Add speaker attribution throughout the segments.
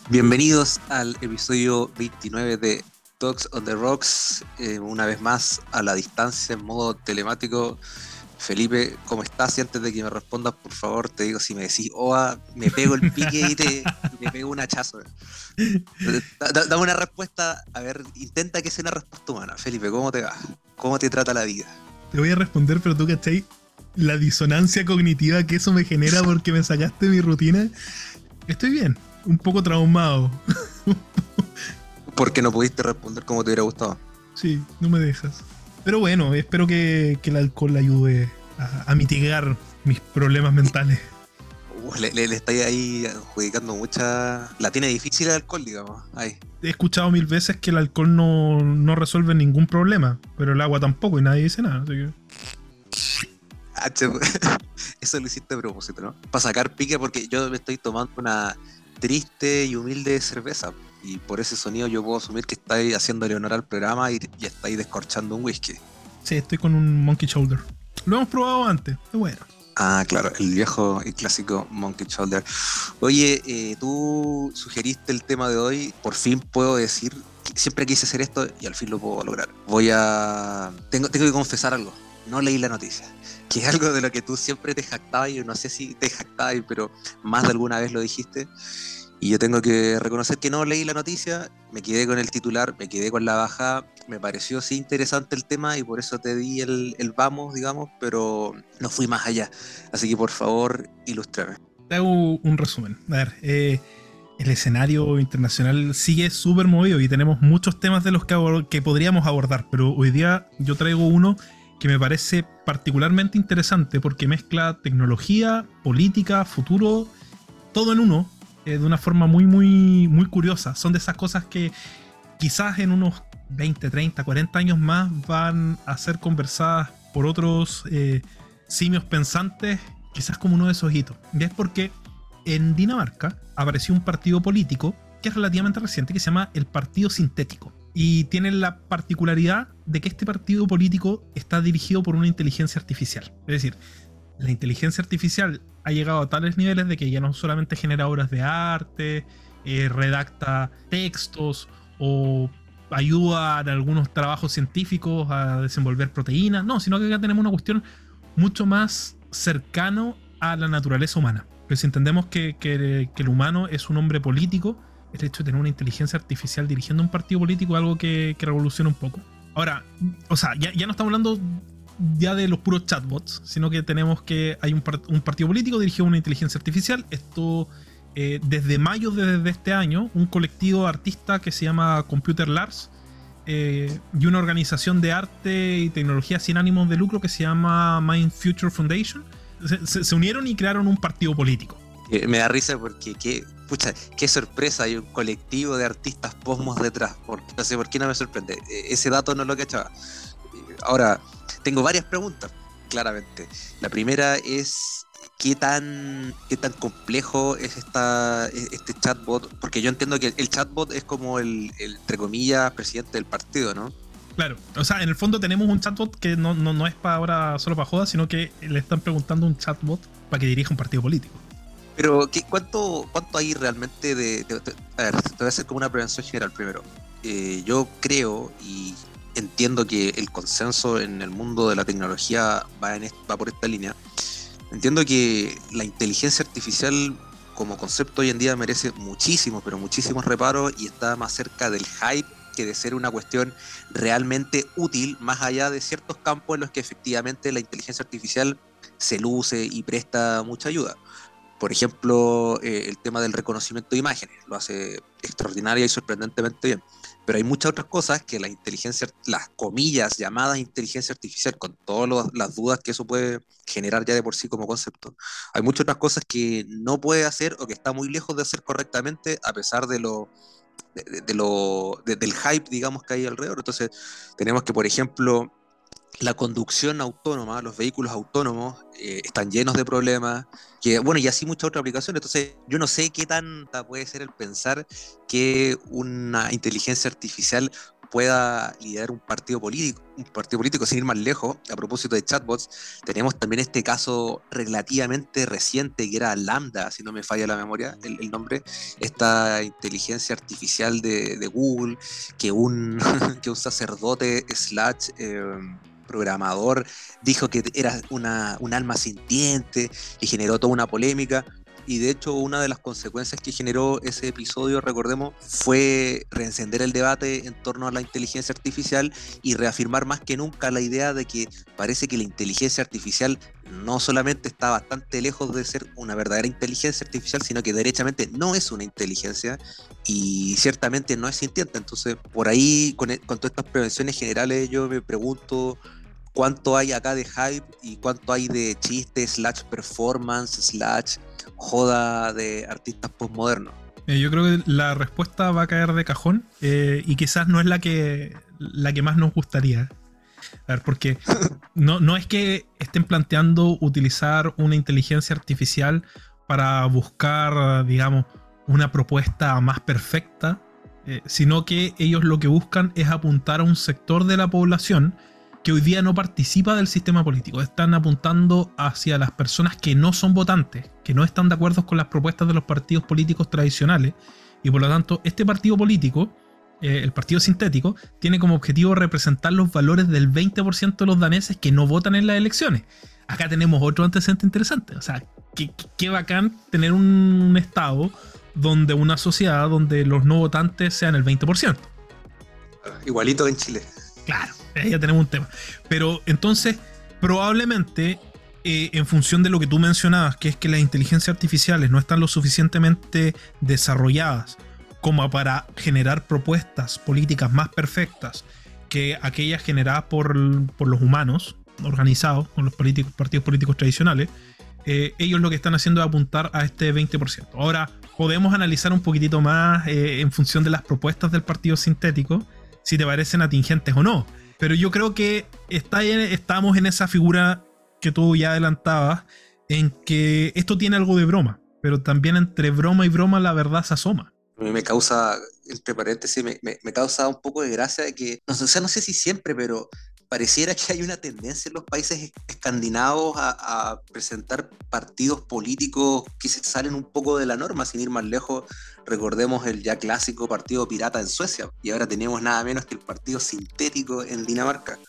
Speaker 1: Bienvenidos al episodio 29 de Talks on the Rocks, una vez más a la distancia en modo telemático. Felipe, ¿cómo estás? Y antes de que me respondas, por favor, te digo, si me decís OA, me pego el pique y te pego un hachazo. Dame una respuesta, a ver, intenta que sea una respuesta humana. Felipe, ¿cómo te va? ¿Cómo te trata la vida?
Speaker 2: Te voy a responder, pero tú, ¿cachai? La disonancia cognitiva que eso me genera porque me sacaste mi rutina. Estoy bien, un poco traumado.
Speaker 1: ¿Por qué no pudiste responder como te hubiera gustado?
Speaker 2: Sí, no me dejas. Pero bueno, espero que el alcohol ayude a mitigar mis problemas mentales.
Speaker 1: Le estáis ahí adjudicando mucha... La tiene difícil el alcohol, digamos. Ahí.
Speaker 2: He escuchado 1000 veces que el alcohol no resuelve ningún problema, pero el agua tampoco y nadie dice nada. Así que...
Speaker 1: Eso lo hiciste a propósito, ¿no? Para sacar pique, porque yo me estoy tomando una triste y humilde cerveza. Y por ese sonido yo puedo asumir que estáis haciéndole honor al programa y estáis descorchando un whisky.
Speaker 2: Sí, estoy con un Monkey Shoulder. Lo hemos probado antes, es bueno.
Speaker 1: Ah, claro, el viejo y clásico Monkey Shoulder. Oye, tú sugeriste el tema de hoy. Por fin puedo decir que siempre quise hacer esto y al fin lo puedo lograr. Tengo que confesar algo. No leí la noticia. Que es algo de lo que tú siempre te jactabas, y no sé si te jactabas, pero más de alguna vez lo dijiste. Y yo tengo que reconocer que no leí la noticia, me quedé con el titular, me quedé con la bajada, me pareció sí interesante el tema y por eso te di el vamos, digamos, pero no fui más allá. Así que por favor, ilústrame.
Speaker 2: Te hago un resumen. A ver, el escenario internacional sigue súper movido y tenemos muchos temas de los que podríamos abordar, pero hoy día yo traigo uno que me parece particularmente interesante porque mezcla tecnología, política, futuro, todo en uno, de una forma muy curiosa. Son de esas cosas que quizás en unos 20, 30, 40 años más van a ser conversadas por otros simios pensantes, quizás como uno de esos hitos. Y es porque en Dinamarca apareció un partido político que es relativamente reciente, que se llama el Partido Sintético. Y tiene la particularidad de que este partido político está dirigido por una inteligencia artificial. Es decir, la inteligencia artificial ha llegado a tales niveles de que ya no solamente genera obras de arte, redacta textos o ayuda en algunos trabajos científicos a desenvolver proteínas, no, sino que acá tenemos una cuestión mucho más cercano a la naturaleza humana. Pero si entendemos que el humano es un hombre político, el hecho de tener una inteligencia artificial dirigiendo un partido político es algo que revoluciona un poco. Ahora, o sea, ya no estamos hablando ya de los puros chatbots, sino que tenemos que hay un partido político dirigido a una inteligencia artificial. Esto desde mayo de este año, un colectivo artista que se llama Computer Lars y una organización de arte y tecnología sin ánimos de lucro que se llama Mind Future Foundation se unieron y crearon un partido político.
Speaker 1: Me da risa porque qué sorpresa, hay un colectivo de artistas posmos detrás. No sé por qué no me sorprende. Ese dato no lo cachaba. Ahora, tengo varias preguntas, claramente. La primera es, ¿qué tan complejo es este chatbot? Porque yo entiendo que el chatbot es como entre comillas, presidente del partido, ¿no?
Speaker 2: Claro, o sea, en el fondo tenemos un chatbot que no es para ahora solo para jodas, sino que le están preguntando a un chatbot para que dirija un partido político.
Speaker 1: Pero, ¿cuánto hay realmente a ver, te voy a hacer como una prevención general primero. Yo creo y entiendo que el consenso en el mundo de la tecnología va por esta línea. Entiendo que la inteligencia artificial como concepto hoy en día merece muchísimos, pero muchísimos reparos y está más cerca del hype que de ser una cuestión realmente útil, más allá de ciertos campos en los que efectivamente la inteligencia artificial se luce y presta mucha ayuda. Por ejemplo, el tema del reconocimiento de imágenes, lo hace extraordinaria y sorprendentemente bien. Pero hay muchas otras cosas que las comillas llamadas inteligencia artificial, con todas las dudas que eso puede generar ya de por sí como concepto, hay muchas otras cosas que no puede hacer o que está muy lejos de hacer correctamente a pesar del hype, digamos, que hay alrededor. Entonces, tenemos que, por ejemplo, la conducción autónoma, los vehículos autónomos están llenos de problemas, bueno, y así muchas otras aplicaciones. Entonces, yo no sé qué tanta puede ser el pensar que una inteligencia artificial pueda liderar un partido político sin ir más lejos. A propósito de chatbots, tenemos también este caso relativamente reciente que era Lambda, si no me falla la memoria, el nombre, esta inteligencia artificial de Google, que un, que un sacerdote slash programador dijo que era un alma sintiente y generó toda una polémica. Y de hecho una de las consecuencias que generó ese episodio, recordemos, fue reencender el debate en torno a la inteligencia artificial y reafirmar más que nunca la idea de que parece que la inteligencia artificial no solamente está bastante lejos de ser una verdadera inteligencia artificial, sino que derechamente no es una inteligencia y ciertamente no es sintiente. Entonces, por ahí, con todas estas prevenciones generales, yo me pregunto cuánto hay acá de hype y cuánto hay de chiste, slash performance, slash joda de artistas postmodernos.
Speaker 2: Yo creo que la respuesta va a caer de cajón y quizás no es la que más nos gustaría. A ver, porque no es que estén planteando utilizar una inteligencia artificial para buscar, digamos, una propuesta más perfecta, sino que ellos lo que buscan es apuntar a un sector de la población que hoy día no participa del sistema político. Están apuntando hacia las personas que no son votantes, que no están de acuerdo con las propuestas de los partidos políticos tradicionales, y por lo tanto este partido político, el partido sintético, tiene como objetivo representar los valores del 20% de los daneses que no votan en las elecciones. Acá tenemos otro antecedente interesante. O sea, qué bacán tener un estado donde una sociedad donde los no votantes sean el 20%.
Speaker 1: Igualito en Chile.
Speaker 2: Claro, ya tenemos un tema. Pero entonces, probablemente, en función de lo que tú mencionabas, que es que las inteligencias artificiales no están lo suficientemente desarrolladas como para generar propuestas políticas más perfectas que aquellas generadas por los humanos organizados, con los partidos políticos tradicionales, ellos lo que están haciendo es apuntar a este 20%. Ahora, podemos analizar un poquitito más en función de las propuestas del partido sintético, si te parecen atingentes o no. Pero yo creo que estamos en esa figura que tú ya adelantabas, en que esto tiene algo de broma, pero también entre broma y broma la verdad se asoma.
Speaker 1: A mí me causa, entre paréntesis, me causa un poco de gracia de que, no sé si siempre, pero pareciera que hay una tendencia en los países escandinavos a presentar partidos políticos que se salen un poco de la norma, sin ir más lejos. Recordemos el ya clásico partido pirata en Suecia, y ahora tenemos nada menos que el partido sintético en Dinamarca.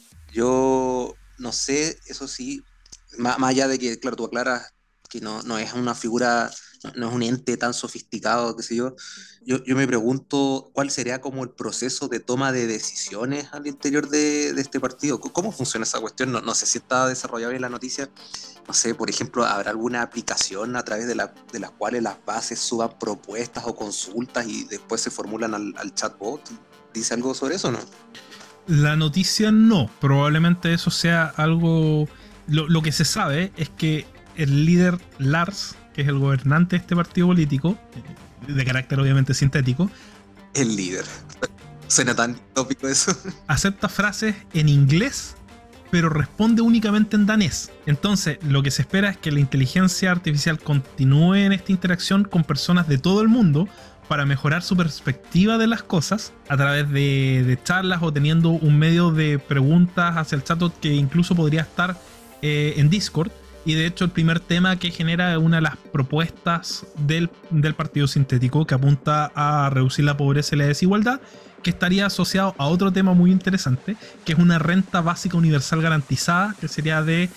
Speaker 1: Yo no sé, eso sí, más allá de que, claro, tú aclaras que no es una figura, no es un ente tan sofisticado, qué sé yo. Yo me pregunto cuál sería como el proceso de toma de decisiones al interior de este partido. ¿Cómo funciona esa cuestión? No sé si está desarrollado bien la noticia. No sé, por ejemplo, ¿habrá alguna aplicación a través de las cuales las bases suban propuestas o consultas y después se formulan al chatbot? ¿Dice algo sobre eso o no?
Speaker 2: La noticia no. Probablemente eso sea algo... Lo que se sabe es que el líder Lars, que es el gobernante de este partido político, de carácter obviamente sintético.
Speaker 1: El líder. Suena tan tópico eso.
Speaker 2: Acepta frases en inglés, pero responde únicamente en danés. Entonces, lo que se espera es que la inteligencia artificial continúe en esta interacción con personas de todo el mundo para mejorar su perspectiva de las cosas a través de charlas o teniendo un medio de preguntas hacia el chatbot que incluso podría estar en Discord. Y de hecho el primer tema que genera una de las propuestas del partido sintético, que apunta a reducir la pobreza y la desigualdad, que estaría asociado a otro tema muy interesante, que es una renta básica universal garantizada, que sería de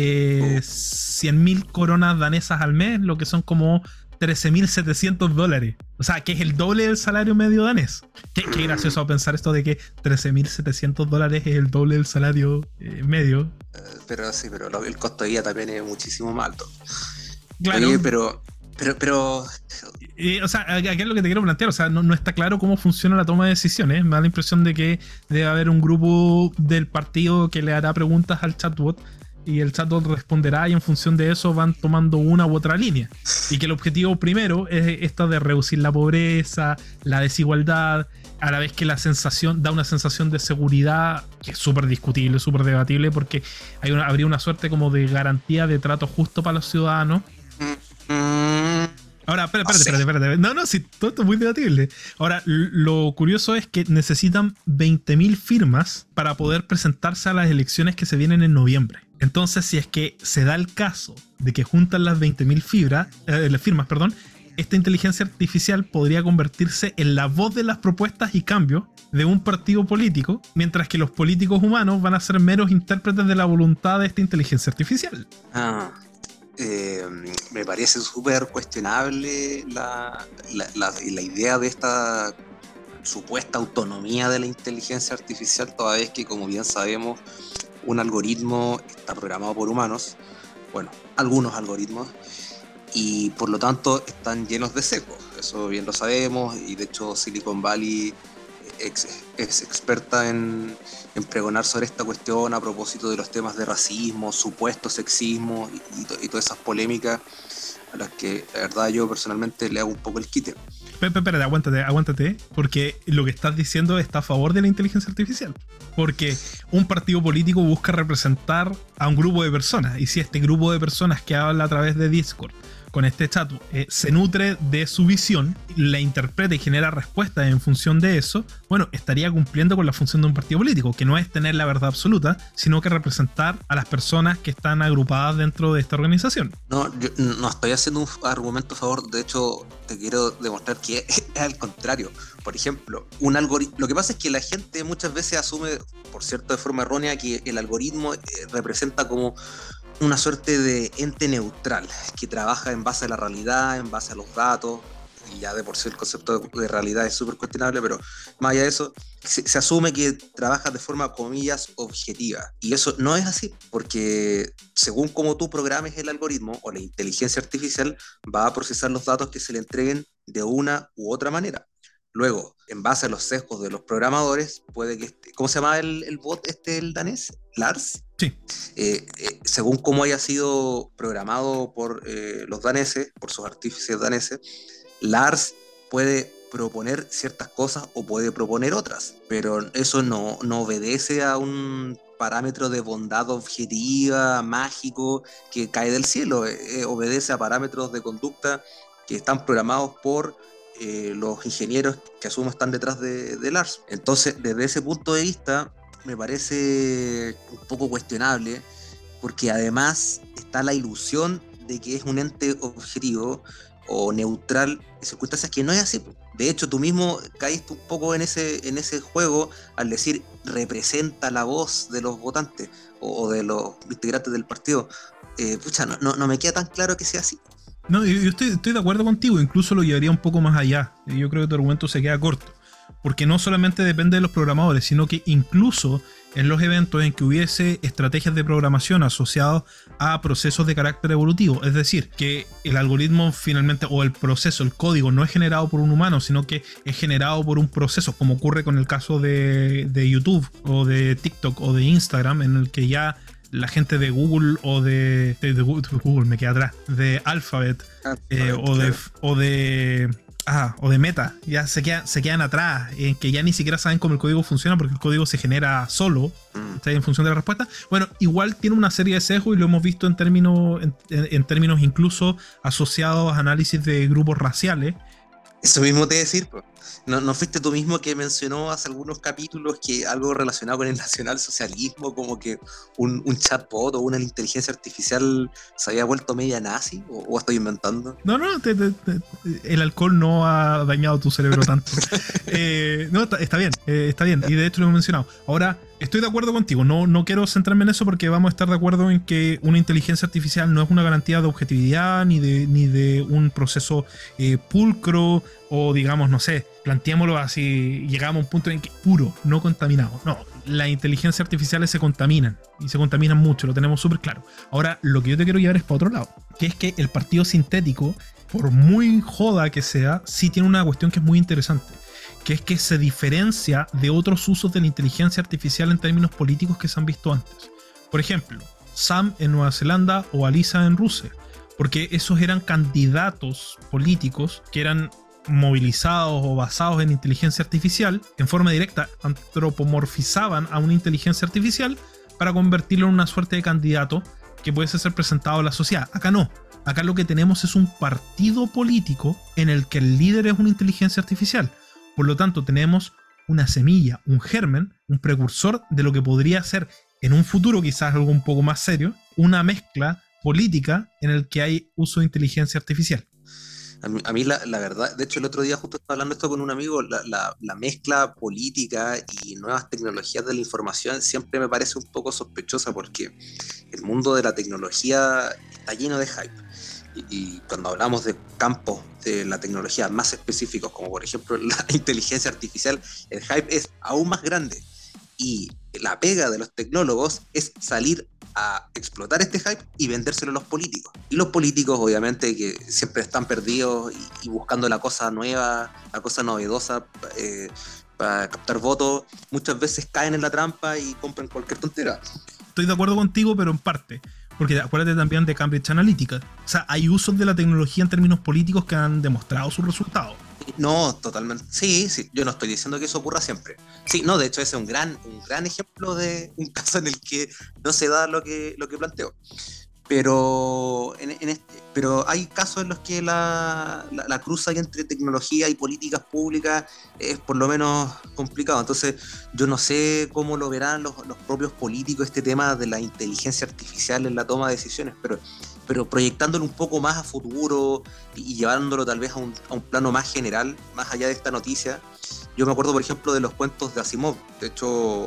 Speaker 2: 100.000 coronas danesas al mes, lo que son como $13.700. O sea, que es el doble del salario medio danés. Qué gracioso pensar esto de que $13.700 es el doble del salario medio.
Speaker 1: Pero sí, pero el costo de vida también es muchísimo más alto.
Speaker 2: Claro.
Speaker 1: Oye, pero
Speaker 2: o sea, aquí es lo que te quiero plantear. O sea, no está claro cómo funciona la toma de decisiones. Me da la impresión de que debe haber un grupo del partido que le hará preguntas al chatbot y el chatbot responderá, y en función de eso van tomando una u otra línea. Y que el objetivo primero es esto de reducir la pobreza, la desigualdad, a la vez que la sensación da una sensación de seguridad que es súper discutible, súper debatible, porque habría una suerte como de garantía de trato justo para los ciudadanos. Ahora, espérate. No, sí, todo esto es muy debatible. Ahora, lo curioso es que necesitan 20.000 firmas para poder presentarse a las elecciones que se vienen en noviembre. Entonces, si es que se da el caso de que juntan las 20.000 firmas, esta inteligencia artificial podría convertirse en la voz de las propuestas y cambios de un partido político, mientras que los políticos humanos van a ser meros intérpretes de la voluntad de esta inteligencia artificial.
Speaker 1: Me parece súper cuestionable la idea de esta supuesta autonomía de la inteligencia artificial, toda vez que, como bien sabemos, un algoritmo está programado por humanos, bueno, algunos algoritmos, y por lo tanto están llenos de sesgos. Eso bien lo sabemos, y de hecho Silicon Valley es experta en pregonar sobre esta cuestión a propósito de los temas de racismo, supuesto sexismo y todas esas polémicas a las que la verdad yo personalmente le hago un poco el quite.
Speaker 2: Espérate, aguántate, porque lo que estás diciendo está a favor de la inteligencia artificial. Porque un partido político busca representar a un grupo de personas, y si este grupo de personas que habla a través de Discord con este chat se nutre de su visión, la interpreta y genera respuestas en función de eso, bueno, estaría cumpliendo con la función de un partido político, que no es tener la verdad absoluta, sino que representar a las personas que están agrupadas dentro de esta organización.
Speaker 1: No, yo no estoy haciendo un argumento a favor, de hecho te quiero demostrar que es al contrario. Por ejemplo, un algoritmo. Lo que pasa es que la gente muchas veces asume, por cierto, de forma errónea, que el algoritmo representa como una suerte de ente neutral que trabaja en base a la realidad, en base a los datos, y ya de por sí el concepto de realidad es súper cuestionable, pero más allá de eso, se asume que trabaja de forma, comillas, objetiva. Y eso no es así, porque según como tú programes el algoritmo o la inteligencia artificial, va a procesar los datos que se le entreguen de una u otra manera. Luego, en base a los sesgos de los programadores, puede que ¿cómo se llama el bot el danés? ¿Lars?
Speaker 2: Sí.
Speaker 1: Según cómo haya sido programado por los daneses, por sus artífices daneses, Lars puede proponer ciertas cosas o puede proponer otras, pero eso no obedece a un parámetro de bondad objetiva, mágico, que cae del cielo. Obedece a parámetros de conducta que están programados por los ingenieros que asumo están detrás de Lars. Entonces, desde ese punto de vista, me parece un poco cuestionable, porque además está la ilusión de que es un ente objetivo o neutral en circunstancias que no es así. De hecho, tú mismo caíste un poco en ese juego al decir representa la voz de los votantes o de los integrantes del partido. No me queda tan claro que sea así.
Speaker 2: No, yo estoy de acuerdo contigo, incluso lo llevaría un poco más allá. Yo creo que tu argumento se queda corto, porque no solamente depende de los programadores, sino que incluso en los eventos en que hubiese estrategias de programación asociadas a procesos de carácter evolutivo, es decir, que el algoritmo finalmente, o el proceso, el código, no es generado por un humano, sino que es generado por un proceso, como ocurre con el caso de YouTube, o de TikTok, o de Instagram, en el que ya la gente de Google o de Google me queda atrás, de Alphabet, o de Meta, ya se quedan atrás, en que ya ni siquiera saben cómo el código funciona, porque el código se genera solo, ¿está? En función de la respuesta. Bueno, igual tiene una serie de sesgos, y lo hemos visto en términos incluso asociados a análisis de grupos raciales.
Speaker 1: Eso mismo te decir, pues. ¿No fuiste tú mismo que mencionó hace algunos capítulos que algo relacionado con el nacionalsocialismo, como que un chatbot o una inteligencia artificial se había vuelto media nazi? ¿O estoy inventando?
Speaker 2: No, el alcohol no ha dañado tu cerebro tanto. No, está bien. Y de hecho lo hemos mencionado. Ahora, estoy de acuerdo contigo. No quiero centrarme en eso, porque vamos a estar de acuerdo en que una inteligencia artificial no es una garantía de objetividad ni de un proceso pulcro, o digamos, no sé, planteémoslo así, llegamos a un punto en que puro, no contaminado. No, las inteligencias artificiales se contaminan, y se contaminan mucho, lo tenemos súper claro. Ahora, lo que yo te quiero llevar es para otro lado, que es que el partido sintético, por muy joda que sea, sí tiene una cuestión que es muy interesante, que es que se diferencia de otros usos de la inteligencia artificial en términos políticos que se han visto antes. Por ejemplo, Sam en Nueva Zelanda o Alisa en Rusia, porque esos eran candidatos políticos que eran movilizados o basados en inteligencia artificial, en forma directa antropomorfizaban a una inteligencia artificial para convertirlo en una suerte de candidato que pudiese ser presentado a la sociedad. Acá no. Acá lo que tenemos es un partido político en el que el líder es una inteligencia artificial. Por lo tanto, tenemos una semilla, un germen, un precursor de lo que podría ser en un futuro, quizás algo un poco más serio, una mezcla política en el que hay uso de inteligencia artificial.
Speaker 1: A mí la verdad, de hecho el otro día justo estaba hablando esto con un amigo, la mezcla política y nuevas tecnologías de la información siempre me parece un poco sospechosa porque el mundo de la tecnología está lleno de hype. Y cuando hablamos de campos de la tecnología más específicos, como por ejemplo la inteligencia artificial, el hype es aún más grande. Y la pega de los tecnólogos es salir a explotar este hype y vendérselo a los políticos. Y los políticos, obviamente, que siempre están perdidos y buscando la cosa nueva, la cosa novedosa para captar votos, muchas veces caen en la trampa y compran cualquier tontera.
Speaker 2: Estoy de acuerdo contigo, pero en parte. Porque acuérdate también de Cambridge Analytica. O sea, hay usos de la tecnología en términos políticos que han demostrado sus resultados.
Speaker 1: No, totalmente. Sí, yo no estoy diciendo que eso ocurra siempre. Sí, no, de hecho ese es un gran ejemplo de un caso en el que no se da lo que planteo. Pero, pero hay casos en los que la cruz ahí entre tecnología y políticas públicas es por lo menos complicado. Entonces yo no sé cómo lo verán los propios políticos este tema de la inteligencia artificial en la toma de decisiones, pero proyectándolo un poco más a futuro y llevándolo tal vez a un plano más general, más allá de esta noticia. Yo me acuerdo, por ejemplo, de los cuentos de Asimov. De hecho,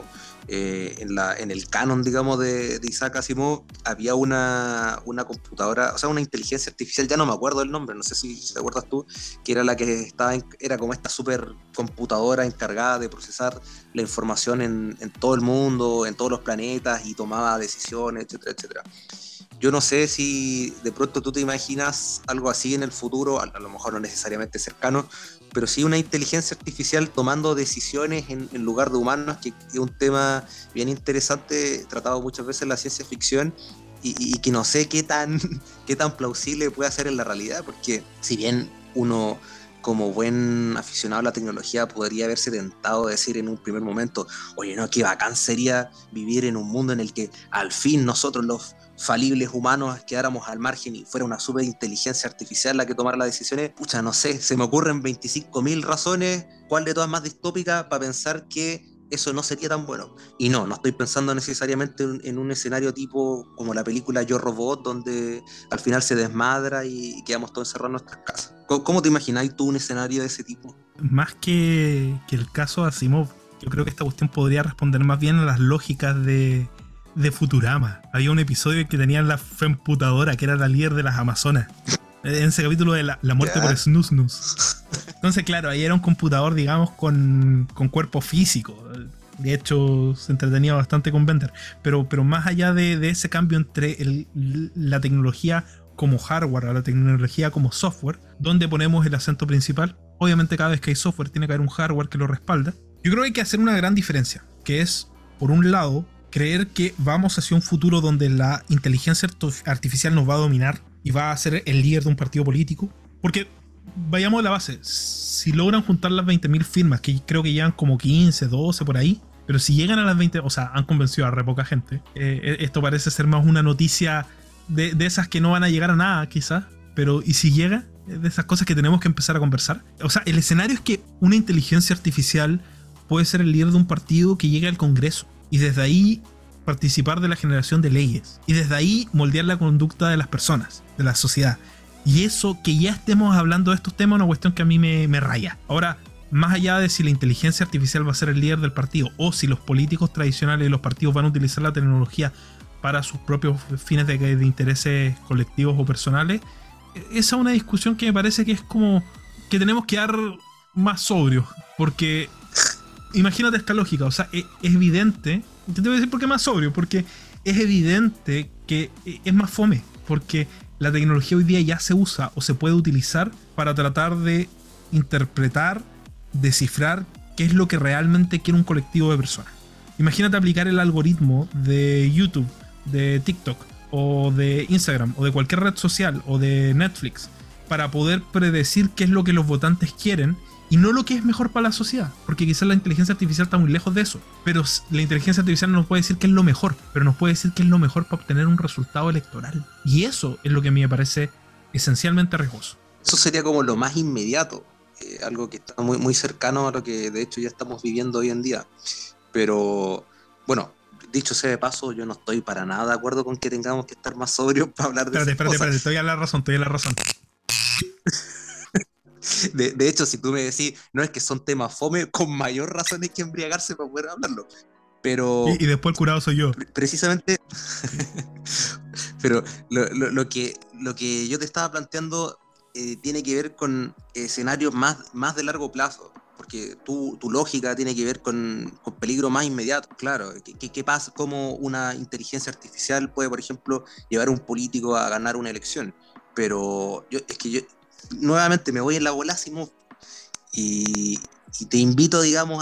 Speaker 1: en el canon, digamos, de Isaac Asimov, había una computadora, o sea, una inteligencia artificial, ya no me acuerdo el nombre, no sé si te acuerdas tú, que era la que era como esta supercomputadora encargada de procesar la información en todo el mundo, en todos los planetas, y tomaba decisiones, etcétera, etcétera. Yo no sé si de pronto tú te imaginas algo así en el futuro, a lo mejor no necesariamente cercano, pero sí una inteligencia artificial tomando decisiones en lugar de humanos, que es un tema bien interesante, tratado muchas veces en la ciencia ficción, y que no sé qué tan plausible puede ser en la realidad, porque si bien uno como buen aficionado a la tecnología podría haberse tentado a decir en un primer momento, oye, no, qué bacán sería vivir en un mundo en el que al fin nosotros los falibles humanos quedáramos al margen y fuera una superinteligencia artificial la que tomara las decisiones. Pucha, no sé, se me ocurren 25.000 razones, cuál de todas más distópica para pensar que eso no sería tan bueno. Y no estoy pensando necesariamente en un escenario tipo como la película Yo Robot, donde al final se desmadra y quedamos todos encerrados en nuestras casas. ¿Cómo te imagináis tú un escenario de ese tipo?
Speaker 2: Más que el caso de Asimov, yo creo que esta cuestión podría responder más bien a las lógicas de Futurama. Había un episodio que tenían la femputadora, que era la líder de las Amazonas. En ese capítulo de la muerte por Snus Snus. Entonces, claro, ahí era un computador, digamos, con cuerpo físico. De hecho, se entretenía bastante con Bender. Pero más allá de ese cambio entre la tecnología como hardware a la tecnología como software, ¿dónde ponemos el acento principal? Obviamente, cada vez que hay software tiene que haber un hardware que lo respalda. Yo creo que hay que hacer una gran diferencia, que es, por un lado, creer que vamos hacia un futuro donde la inteligencia artificial nos va a dominar y va a ser el líder de un partido político. Porque, vayamos a la base, si logran juntar las 20.000 firmas, que creo que llevan como 15, 12 por ahí, pero si llegan a las 20, o sea, han convencido a re poca gente. Esto parece ser más una noticia de esas que no van a llegar a nada, quizás, pero ¿y si llega? De esas cosas que tenemos que empezar a conversar. O sea, el escenario es que una inteligencia artificial puede ser el líder de un partido que llegue al Congreso y desde ahí participar de la generación de leyes y desde ahí moldear la conducta de las personas, de la sociedad. Y eso, que ya estemos hablando de estos temas, es una cuestión que a mí me raya. Ahora, más allá de si la inteligencia artificial va a ser el líder del partido o si los políticos tradicionales y los partidos van a utilizar la tecnología para sus propios fines de intereses colectivos o personales, esa es una discusión que me parece que es como que tenemos que dar más sobrios, porque imagínate esta lógica, o sea, es evidente, te voy a decir por qué más sobrio, porque es evidente que es más fome, porque la tecnología hoy día ya se usa o se puede utilizar para tratar de interpretar, descifrar qué es lo que realmente quiere un colectivo de personas. Imagínate aplicar el algoritmo de YouTube, de TikTok, o de Instagram, o de cualquier red social, o de Netflix, para poder predecir qué es lo que los votantes quieren y no lo que es mejor para la sociedad, porque quizás la inteligencia artificial está muy lejos de eso, pero la inteligencia artificial no nos puede decir qué es lo mejor, pero nos puede decir qué es lo mejor para obtener un resultado electoral, y eso es lo que a mí me parece esencialmente riesgoso.
Speaker 1: Eso sería como lo más inmediato, algo que está muy, muy cercano a lo que de hecho ya estamos viviendo hoy en día. Pero bueno, dicho sea de paso, yo no estoy para nada de acuerdo con que tengamos que estar más sobrios para hablar de esas cosas.
Speaker 2: Espérate, te doy a la razón, te doy a la razón.
Speaker 1: De hecho, si tú me decís, no es que son temas fome, con mayor razón hay que embriagarse para poder hablarlo. Pero
Speaker 2: Y después el curado soy yo.
Speaker 1: precisamente, pero lo que yo te estaba planteando tiene que ver con escenarios más de largo plazo, porque tu lógica tiene que ver con peligro más inmediato. Claro, ¿qué pasa? ¿Cómo una inteligencia artificial puede, por ejemplo, llevar a un político a ganar una elección? Pero yo nuevamente me voy en la bola, Simón, y te invito, digamos,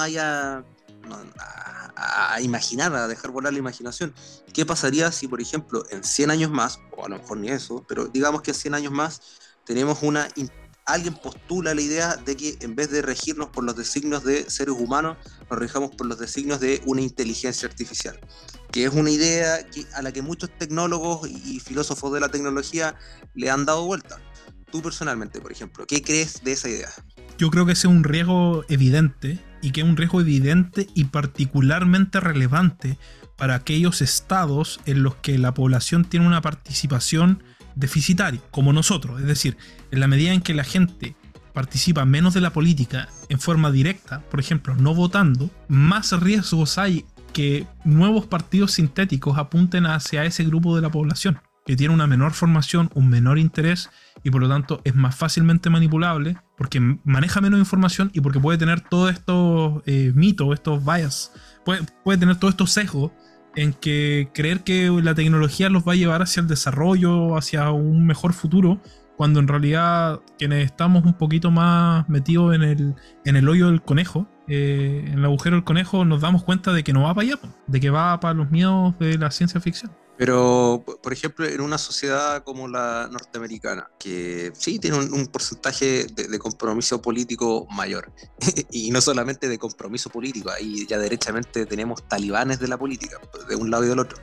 Speaker 1: a imaginar, a dejar volar la imaginación. ¿Qué pasaría si, por ejemplo, en 100 años más, o a lo mejor ni eso, pero digamos que en 100 años más tenemos alguien postula la idea de que en vez de regirnos por los designios de seres humanos, nos rijamos por los designios de una inteligencia artificial, que es una idea a la que muchos tecnólogos y filósofos de la tecnología le han dado vuelta? Tú personalmente, por ejemplo, ¿qué crees de esa idea?
Speaker 2: Yo creo que ese es un riesgo evidente, y que es un riesgo evidente y particularmente relevante para aquellos estados en los que la población tiene una participación deficitaria, como nosotros. Es decir, en la medida en que la gente participa menos de la política en forma directa, por ejemplo, no votando, más riesgos hay que nuevos partidos sintéticos apunten hacia ese grupo de la población, que tiene una menor formación, un menor interés, y por lo tanto es más fácilmente manipulable, porque maneja menos información y porque puede tener todos estos mitos, estos bias, puede tener todos estos sesgos en que creer que la tecnología los va a llevar hacia el desarrollo, hacia un mejor futuro, cuando en realidad quienes estamos un poquito más metidos en el hoyo del conejo, en el agujero del conejo, nos damos cuenta de que no va para allá, de que va para los miedos de la ciencia ficción.
Speaker 1: Pero, por ejemplo, en una sociedad como la norteamericana, que sí tiene un porcentaje de compromiso político mayor, y no solamente de compromiso político, ahí ya derechamente tenemos talibanes de la política, de un lado y del otro.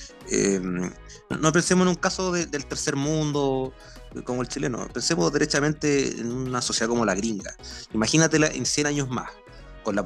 Speaker 1: No pensemos en un caso del tercer mundo como el chileno, pensemos derechamente en una sociedad como la gringa. Imagínatela en 100 años más, con la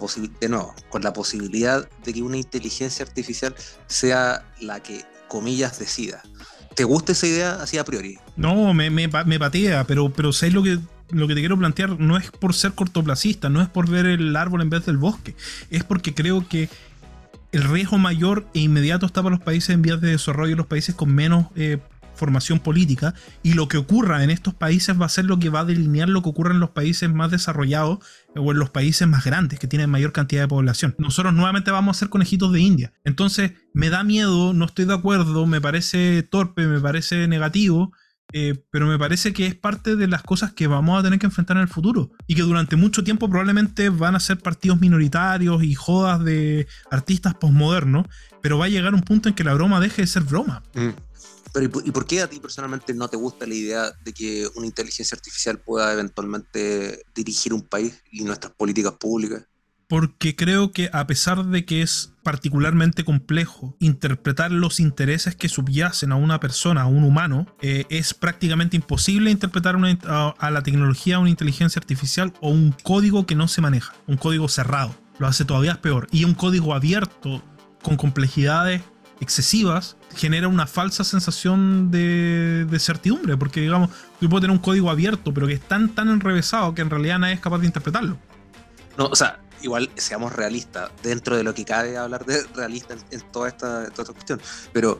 Speaker 1: posibilidad de que una inteligencia artificial sea la que, comillas, decida. ¿Te gusta esa idea así a priori?
Speaker 2: No, me patea, pero sé lo que te quiero plantear. No es por ser cortoplacista, no es por ver el árbol en vez del bosque, es porque creo que el riesgo mayor e inmediato está para los países en vías de desarrollo, los países con menos formación política, y lo que ocurra en estos países va a ser lo que va a delinear lo que ocurre en los países más desarrollados o en los países más grandes que tienen mayor cantidad de población. Nosotros nuevamente vamos a ser conejitos de India. Entonces me da miedo, no estoy de acuerdo, me parece torpe, me parece negativo, pero me parece que es parte de las cosas que vamos a tener que enfrentar en el futuro, y que durante mucho tiempo probablemente van a ser partidos minoritarios y jodas de artistas postmodernos, pero va a llegar un punto en que la broma deje de ser broma.
Speaker 1: Pero ¿y por qué a ti personalmente no te gusta la idea de que una inteligencia artificial pueda eventualmente dirigir un país y nuestras políticas públicas?
Speaker 2: Porque creo que, a pesar de que es particularmente complejo interpretar los intereses que subyacen a una persona, a un humano, es prácticamente imposible interpretar a la tecnología, a una inteligencia artificial o un código que no se maneja, un código cerrado. Lo hace todavía peor. Y un código abierto con complejidades excesivas genera una falsa sensación de certidumbre, porque digamos, tú puedes tener un código abierto pero que es tan enrevesado que en realidad nadie es capaz de interpretarlo.
Speaker 1: No, o sea, igual seamos realistas, dentro de lo que cabe hablar de realista en toda esta cuestión, pero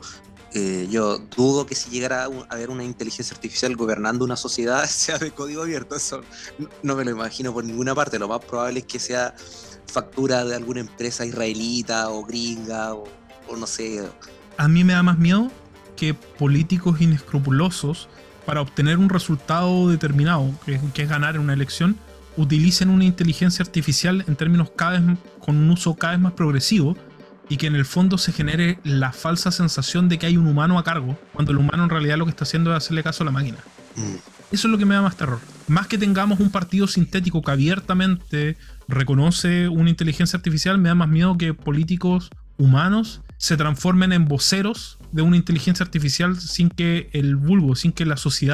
Speaker 1: yo dudo que si llegara a haber una inteligencia artificial gobernando una sociedad sea de código abierto. Eso no me lo imagino por ninguna parte. Lo más probable es que sea factura de alguna empresa israelita o gringa o no sé.
Speaker 2: A mí me da más miedo que políticos inescrupulosos, para obtener un resultado determinado, que es ganar en una elección, utilicen una inteligencia artificial en términos con un uso cada vez más progresivo, y que en el fondo se genere la falsa sensación de que hay un humano a cargo, cuando el humano en realidad lo que está haciendo es hacerle caso a la máquina. Eso es lo que me da más terror. Más que tengamos un partido sintético que abiertamente reconoce una inteligencia artificial, me da más miedo que políticos humanos se transformen en voceros de una inteligencia artificial sin que el vulgo, sin que la sociedad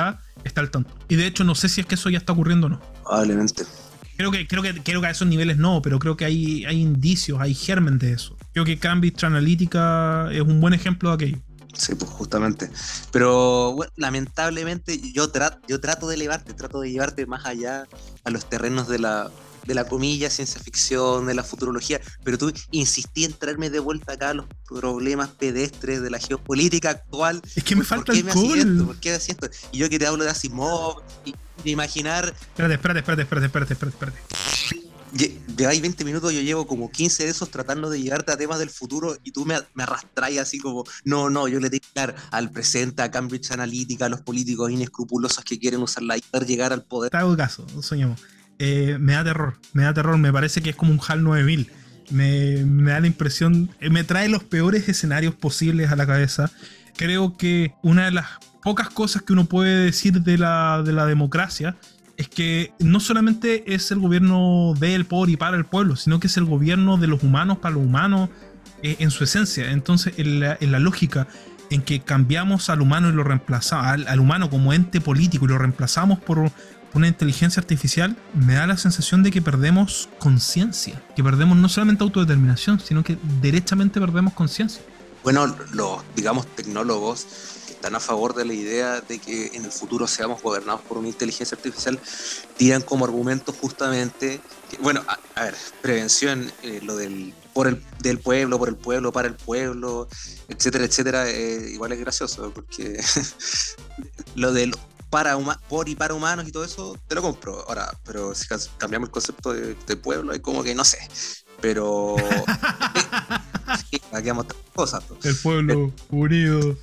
Speaker 2: está al tanto. Y de hecho no sé si es que eso ya está ocurriendo o no.
Speaker 1: Probablemente.
Speaker 2: Creo que a esos niveles no, pero creo que hay indicios, hay germen de eso. Creo que Cambridge Analytica es un buen ejemplo de aquello.
Speaker 1: Sí, pues justamente. Pero bueno, lamentablemente yo trato de llevarte más allá a los terrenos de la comilla, ciencia ficción, de la futurología, pero tú insistí en traerme de vuelta acá a los problemas pedestres de la geopolítica actual.
Speaker 2: Es que me falta
Speaker 1: ¿Por qué
Speaker 2: alcohol.
Speaker 1: me hacías esto? ¿Por qué me hacías esto? Y yo que te hablo de Asimov y de imaginar...
Speaker 2: Espérate.
Speaker 1: Lleváis 20 minutos, yo llevo como 15 de esos tratando de llevarte a temas del futuro y tú me arrastráis así como, no, yo le tengo que dar al presente, a Cambridge Analytica, a los políticos inescrupulosos que quieren usarla y poder llegar al poder.
Speaker 2: Te hago caso, soñemos. Me da terror, me parece que es como un HAL 9000. Me da la impresión, me trae los peores escenarios posibles a la cabeza. Creo que una de las pocas cosas que uno puede decir de la democracia es que no solamente es el gobierno del, por y para el pueblo, sino que es el gobierno de los humanos para los humanos en su esencia. Entonces, en la lógica en que cambiamos al humano y lo reemplazamos, al humano como ente político y lo reemplazamos por una inteligencia artificial, me da la sensación de que perdemos conciencia, que perdemos no solamente autodeterminación, sino que derechamente perdemos conciencia.
Speaker 1: Bueno, los, digamos, tecnólogos que están a favor de la idea de que en el futuro seamos gobernados por una inteligencia artificial tiran como argumento justamente que, bueno, a ver, prevención, lo del del pueblo, por el pueblo, para el pueblo, etcétera, igual es gracioso, porque lo del por y para humanos y todo eso, te lo compro. Ahora, pero si cambiamos el concepto de pueblo, es como que no sé. Pero sí, aquí vamos otras cosas.
Speaker 2: El pueblo unido.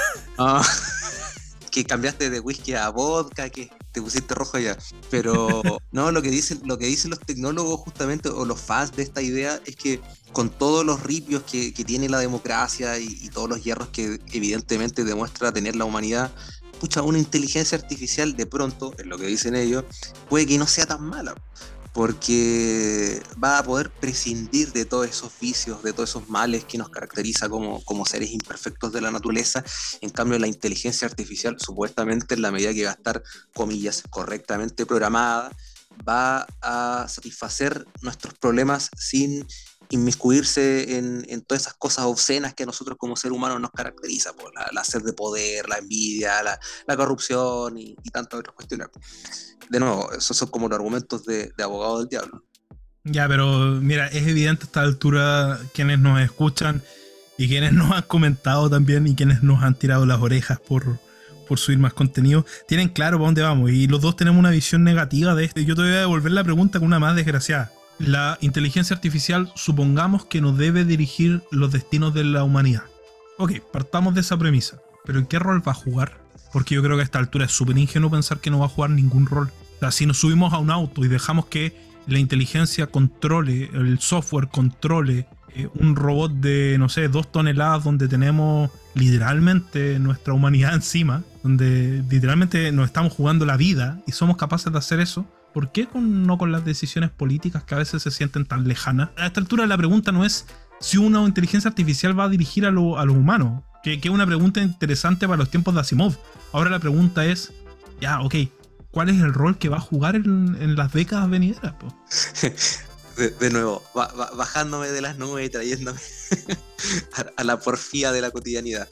Speaker 1: Que cambiaste de whisky a vodka, que te pusiste rojo ya. Pero no, lo que dicen los tecnólogos justamente, o los fans de esta idea, es que con todos los ripios que tiene la democracia y todos los hierros que evidentemente demuestra tener la humanidad, pucha, una inteligencia artificial de pronto, es lo que dicen ellos, puede que no sea tan mala, porque va a poder prescindir de todos esos vicios, de todos esos males que nos caracteriza como seres imperfectos de la naturaleza. En cambio, la inteligencia artificial, supuestamente, en la medida que va a estar, comillas, correctamente programada, va a satisfacer nuestros problemas sin inmiscuirse en todas esas cosas obscenas que a nosotros como seres humanos nos caracteriza, pues, la sed de poder, la envidia, la corrupción y tantas otras cuestiones. De nuevo, esos son como los argumentos de abogado del diablo.
Speaker 2: Ya, pero mira, es evidente a esta altura quienes nos escuchan y quienes nos han comentado también y quienes nos han tirado las orejas por subir más contenido, tienen claro para dónde vamos y los dos tenemos una visión negativa de esto. Yo te voy a devolver la pregunta con una más desgraciada. La inteligencia artificial, supongamos que no debe dirigir los destinos de la humanidad. Ok, partamos de esa premisa. ¿Pero en qué rol va a jugar? Porque yo creo que a esta altura es súper ingenuo pensar que no va a jugar ningún rol. O sea, si nos subimos a un auto y dejamos que la inteligencia controle, el software controle un robot de, no sé, 2 toneladas donde tenemos literalmente nuestra humanidad encima, donde literalmente nos estamos jugando la vida y somos capaces de hacer eso, ¿por qué no con las decisiones políticas que a veces se sienten tan lejanas? A esta altura la pregunta no es si una inteligencia artificial va a dirigir a los humanos, que es una pregunta interesante para los tiempos de Asimov. Ahora la pregunta es, ya, ok, ¿cuál es el rol que va a jugar en las décadas venideras?
Speaker 1: De nuevo, bajándome de las nubes y trayéndome a la porfía de la cotidianidad.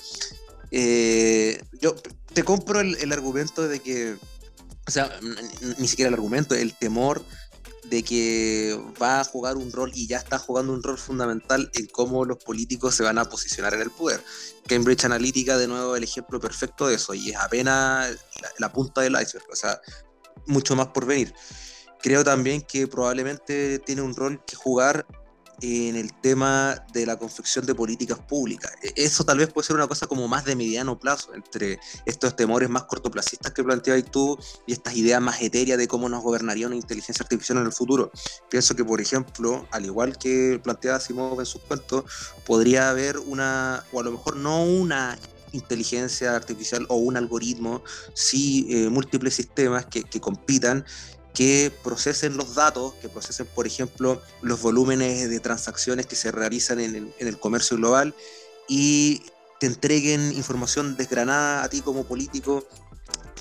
Speaker 1: Yo te compro el argumento de que, o sea, ni siquiera el argumento, el temor de que va a jugar un rol y ya está jugando un rol fundamental en cómo los políticos se van a posicionar en el poder. Cambridge Analytica, de nuevo, el ejemplo perfecto de eso, y es apenas la punta del iceberg, o sea, mucho más por venir. Creo también que probablemente tiene un rol que jugar en el tema de la confección de políticas públicas. Eso tal vez puede ser una cosa como más de mediano plazo, entre estos temores más cortoplacistas que planteabas tú y estas ideas más etéreas de cómo nos gobernaría una inteligencia artificial en el futuro. Pienso que, por ejemplo, al igual que planteaba Asimov en sus cuentos, podría haber una, o a lo mejor no una inteligencia artificial o un algoritmo, sí múltiples sistemas que compitan, que procesen los datos, que procesen, por ejemplo, los volúmenes de transacciones que se realizan en el comercio global y te entreguen información desgranada a ti como político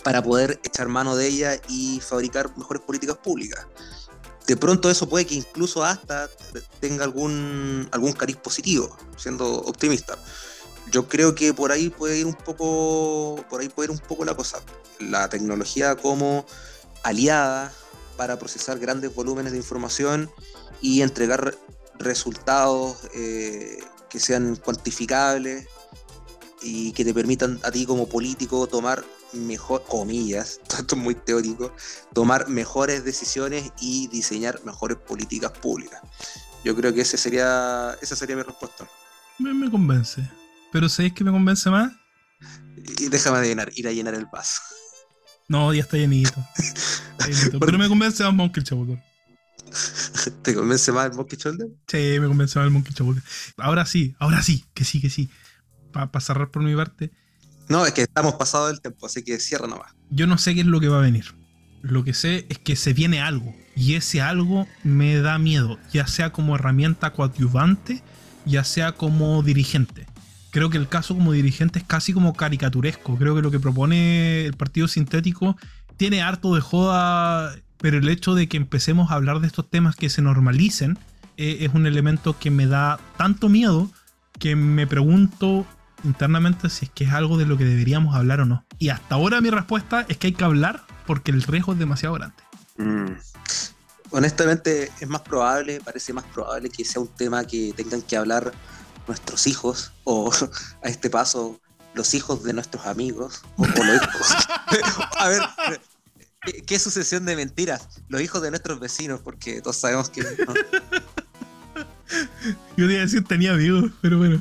Speaker 1: para poder echar mano de ella y fabricar mejores políticas públicas. De pronto eso puede que incluso hasta tenga algún cariz positivo, siendo optimista. Yo creo que por ahí puede ir un poco la cosa. La tecnología como aliada para procesar grandes volúmenes de información y entregar resultados que sean cuantificables y que te permitan a ti como político tomar mejor, comillas, esto es muy teórico, tomar mejores decisiones y diseñar mejores políticas públicas. Yo creo que esa sería mi respuesta.
Speaker 2: Me convence. Pero ¿sabéis qué me convence más?
Speaker 1: Y déjame ir a llenar el vaso.
Speaker 2: No, ya está llenito. Pero me convence más Monkey Shoulder.
Speaker 1: ¿Te convence más el Monkey Shoulder?
Speaker 2: Sí, me convence más el Monkey Shoulder. Ahora sí, que sí. Para cerrar por mi parte.
Speaker 1: No, es que estamos pasados del tiempo, así que cierra nomás.
Speaker 2: Yo no sé qué es lo que va a venir. Lo que sé es que se viene algo. Y ese algo me da miedo. Ya sea como herramienta coadyuvante, ya sea como dirigente. Creo que el caso como dirigente es casi como caricaturesco. Creo que lo que propone el Partido Sintético tiene harto de joda, pero el hecho de que empecemos a hablar de estos temas que se normalicen es un elemento que me da tanto miedo que me pregunto internamente si es que es algo de lo que deberíamos hablar o no. Y hasta ahora mi respuesta es que hay que hablar porque el riesgo es demasiado grande.
Speaker 1: Honestamente parece más probable que sea un tema que tengan que hablar nuestros hijos, o a este paso los hijos de nuestros amigos, o los hijos. A ver, ¿qué sucesión de mentiras? Los hijos de nuestros vecinos, porque todos sabemos que no.
Speaker 2: Yo te iba a decir tenía amigos, pero bueno.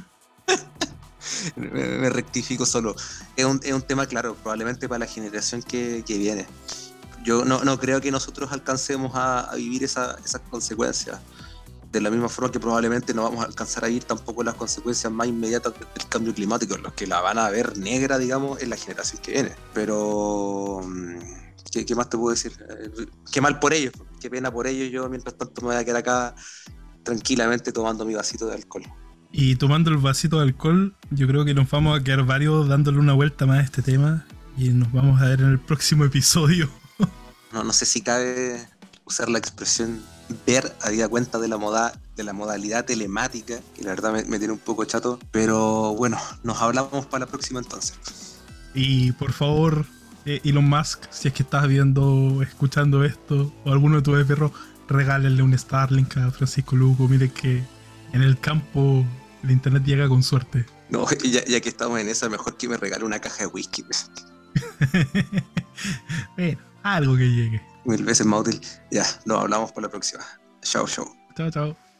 Speaker 1: Me rectifico solo. Es un tema, claro, probablemente para la generación que viene. Yo no creo que nosotros alcancemos a vivir esas consecuencias. De la misma forma que probablemente no vamos a alcanzar a vivir tampoco las consecuencias más inmediatas del cambio climático, los que la van a ver negra, digamos, en la generación que viene. Pero, ¿qué más te puedo decir? Qué mal por ellos, qué pena por ellos. Yo, mientras tanto, me voy a quedar acá tranquilamente tomando mi vasito de alcohol.
Speaker 2: Y tomando el vasito de alcohol, yo creo que nos vamos a quedar varios dándole una vuelta más a este tema y nos vamos a ver en el próximo episodio.
Speaker 1: No sé si cabe usar la expresión ver habida cuenta de la modalidad telemática, que la verdad me tiene un poco chato, pero bueno, nos hablamos para la próxima entonces.
Speaker 2: Y por favor, Elon Musk, si es que estás escuchando esto, o alguno de tus perros, regálenle un Starlink a Francisco Luco. Mire que en el campo el internet llega con suerte.
Speaker 1: No, ya que estamos en esa, mejor que me regale una caja de whisky.
Speaker 2: Bueno, algo que llegue.
Speaker 1: 1000 veces más útil. Ya, nos hablamos para la próxima. Chao.
Speaker 2: Chao.